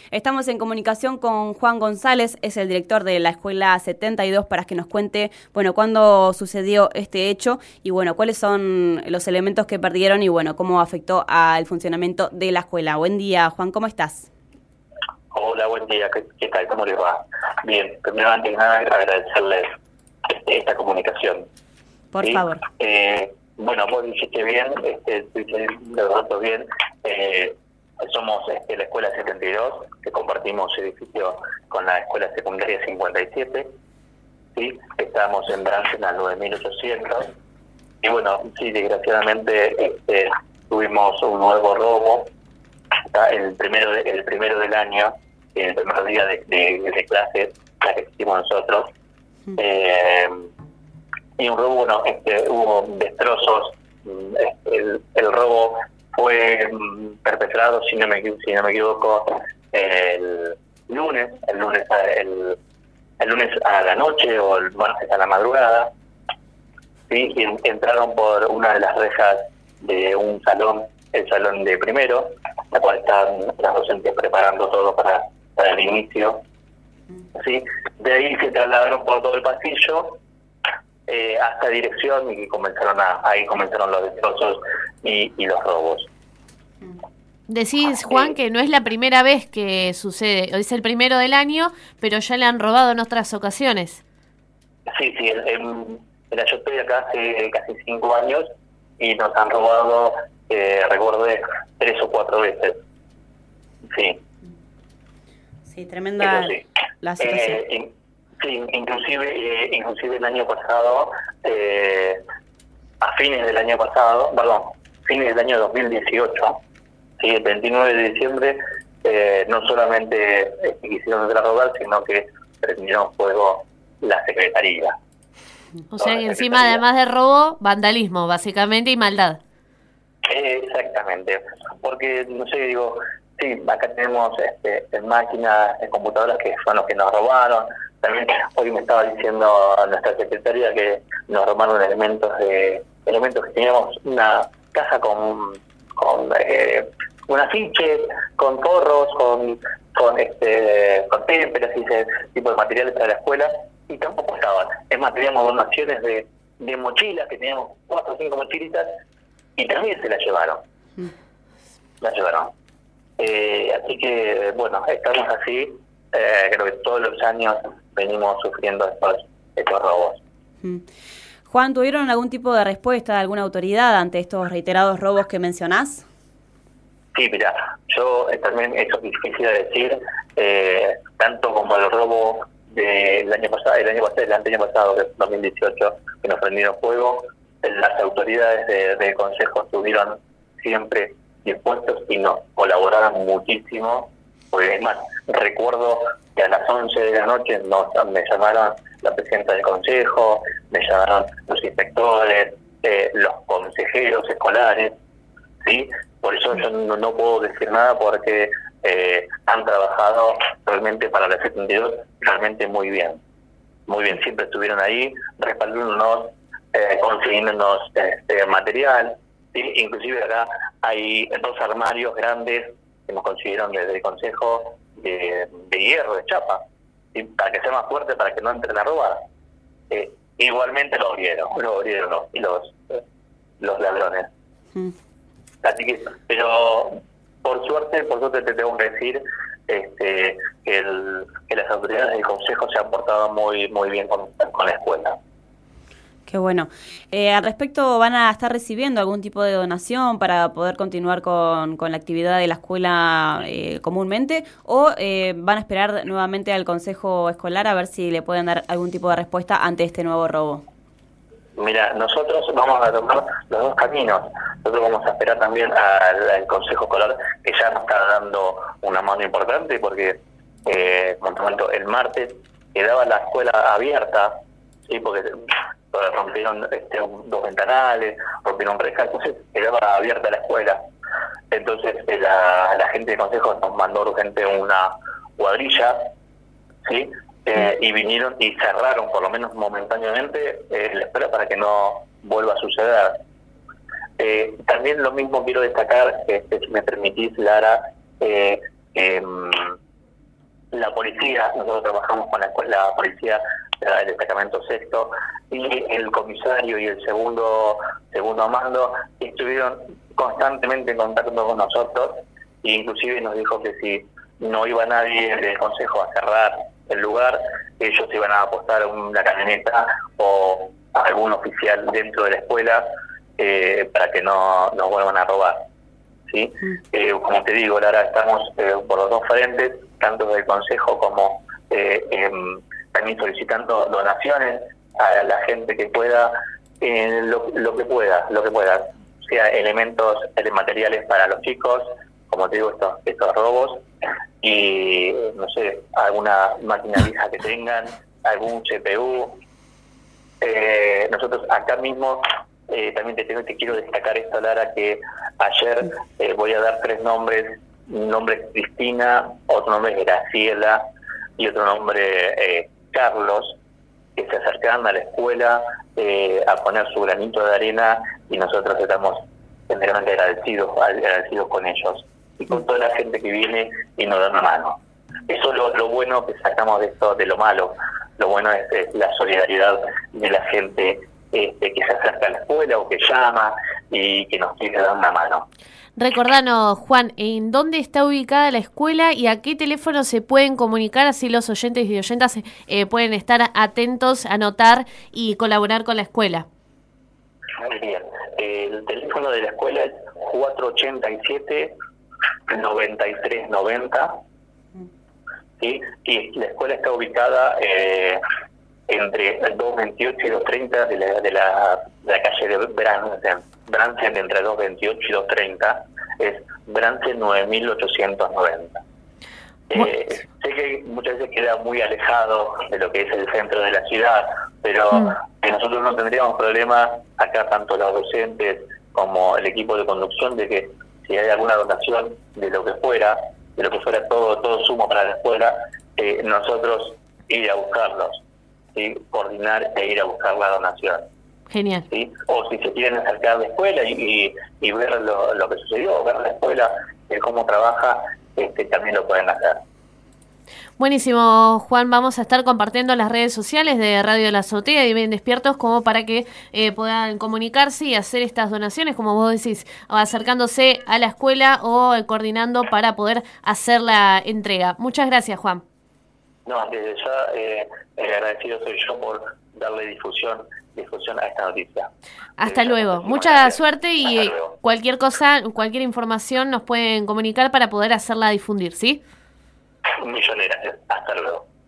Estamos en comunicación con Juan González, es el director de la Escuela 72, para que nos cuente, bueno, cuándo sucedió este hecho y, bueno, cuáles son los elementos que perdieron y, bueno, cómo afectó al funcionamiento de la escuela. Buen día, Juan, ¿cómo estás? Hola, buen día, ¿qué tal? ¿Cómo les va? Bien, primero antes de nada agradecerles esta comunicación. Por ¿sí? favor. Bueno, vos dijiste bien, los datos bien, somos la Escuela 72, que compartimos edificio con la Escuela Secundaria 57, ¿sí? Estamos en Brasil 9800, y bueno, sí, desgraciadamente tuvimos un nuevo robo, el primero del año, el primer día de clase, la que hicimos nosotros, y un robo, bueno, hubo destrozos. El robo fue perpetrado, si no me equivoco, el lunes a la noche o el martes a la madrugada, ¿sí? Y entraron por una de las rejas de un salón, el salón de primero, la cual están las docentes preparando todo para el inicio, ¿sí? De ahí se trasladaron por todo el pasillo hasta dirección y ahí comenzaron los destrozos y los robos. Decís, Juan, que no es la primera vez que sucede, es el primero del año, pero ya le han robado en otras ocasiones. Sí, yo estoy acá hace casi 5 años y nos han robado, recuerde, 3 o 4 veces. Sí. Sí, tremenda la situación. Sí, inclusive el año pasado, fines del año 2018, ¿sí? El 29 de diciembre, no solamente quisieron entrar a robar, sino que prendieron fuego la secretaría. O sea que encima, además de robo, vandalismo, básicamente, y maldad. Exactamente, porque, no sé, digo, sí, acá tenemos máquinas, computadoras que son los que nos robaron. También hoy me estaba diciendo nuestra secretaria que nos robaron elementos que teníamos una caja con un afiche, con forros, con témperas y ese tipo de materiales para la escuela, y tampoco estaban. Es más, teníamos donaciones de mochilas, que teníamos 4 o 5 mochilitas, y también se las llevaron. Así que, bueno, estamos así. Creo que todos los años venimos sufriendo estos robos. Juan, ¿tuvieron algún tipo de respuesta de alguna autoridad ante estos reiterados robos que mencionás? Sí, mira, yo también, eso quisiera decir, tanto como el robo del año pasado, el año pasado, 2018, que nos prendieron fuego, las autoridades del Consejo estuvieron siempre dispuestos y nos colaboraron muchísimo. Porque es más, recuerdo que a las 11 de la noche me llamaron la presidenta del consejo, me llamaron los inspectores, los consejeros escolares, ¿sí? Por eso yo no puedo decir nada, porque han trabajado realmente para la 72 realmente muy bien. Muy bien, siempre estuvieron ahí respaldándonos, consiguiéndonos material, ¿sí? Inclusive acá hay 2 armarios grandes que nos consiguieron desde el consejo de hierro, de chapa, ¿sí? Para que sea más fuerte, para que no entren a robar. Igualmente lo abrieron los ladrones. Así que, pero por suerte te tengo que decir que las autoridades del consejo se han portado muy bien con la escuela. Qué bueno. Al respecto, ¿van a estar recibiendo algún tipo de donación para poder continuar con la actividad de la escuela comúnmente? ¿O van a esperar nuevamente al consejo escolar a ver si le pueden dar algún tipo de respuesta ante este nuevo robo? Mira, nosotros vamos a tomar los 2 caminos. Nosotros vamos a esperar también al consejo escolar, que ya nos está dando una mano importante, porque, como te comento, el martes quedaba la escuela abierta, ¿sí? Porque rompieron 2 ventanales, rompieron rejas, entonces quedaba abierta la escuela. Entonces la gente del consejo nos mandó urgente una cuadrilla, ¿sí? Y vinieron y cerraron, por lo menos momentáneamente, la escuela para que no vuelva a suceder. También lo mismo quiero destacar, si me permitís, Lara, policía, nosotros trabajamos con la policía del destacamento sexto, y el comisario y el segundo mando estuvieron constantemente en contacto con nosotros, e inclusive nos dijo que si no iba nadie del consejo a cerrar el lugar, ellos iban a apostar a una camioneta o a algún oficial dentro de la escuela para que no nos vuelvan a robar, ¿sí? Como te digo, Lara, estamos por los dos frentes, tanto del consejo como también solicitando donaciones a la gente que pueda, lo que pueda, sea elementos materiales para los chicos, como te digo, estos robos, y no sé, alguna máquina vieja que tengan, algún CPU. Nosotros acá mismo también te quiero destacar esto, Lara, que ayer voy a dar 3 nombres. Un nombre es Cristina, otro nombre es Graciela y otro nombre Carlos, que se acercaron a la escuela a poner su granito de arena, y nosotros estamos enteramente agradecidos con ellos y con toda la gente que viene y nos da una mano. Eso es lo bueno que sacamos de esto, de lo malo. Lo bueno es la solidaridad de la gente que se acerca a la escuela o que llama y que nos quiere dar una mano. Recordanos, Juan, ¿en dónde está ubicada la escuela y a qué teléfono se pueden comunicar? Así los oyentes y oyentas pueden estar atentos, anotar y colaborar con la escuela. Muy bien. El teléfono de la escuela es 487-9390. ¿Sí? Y la escuela está ubicada entre 228 y 230 de la calle de Bransen, entre 228 y 230, es Bransen 9890. Sé que muchas veces queda muy alejado de lo que es el centro de la ciudad, pero nosotros no tendríamos problema acá, tanto los docentes como el equipo de conducción, de que si hay alguna donación de lo que fuera todo sumo para la escuela, nosotros ir a buscarlos, ¿sí? Coordinar e ir a buscar la donación. Genial. ¿Sí? O si se quieren acercar a la escuela y ver lo que sucedió, ver la escuela, cómo trabaja, también lo pueden hacer. Buenísimo, Juan. Vamos a estar compartiendo las redes sociales de Radio de la Azotea y Bien Despiertos como para que puedan comunicarse y hacer estas donaciones, como vos decís, acercándose a la escuela o coordinando para poder hacer la entrega. Muchas gracias, Juan. No, desde ya el agradecido soy yo por darle difusión a esta noticia. Hasta luego. Mucha suerte y cualquier cosa, cualquier información nos pueden comunicar para poder hacerla difundir, ¿sí? Un millón de gracias. Hasta luego.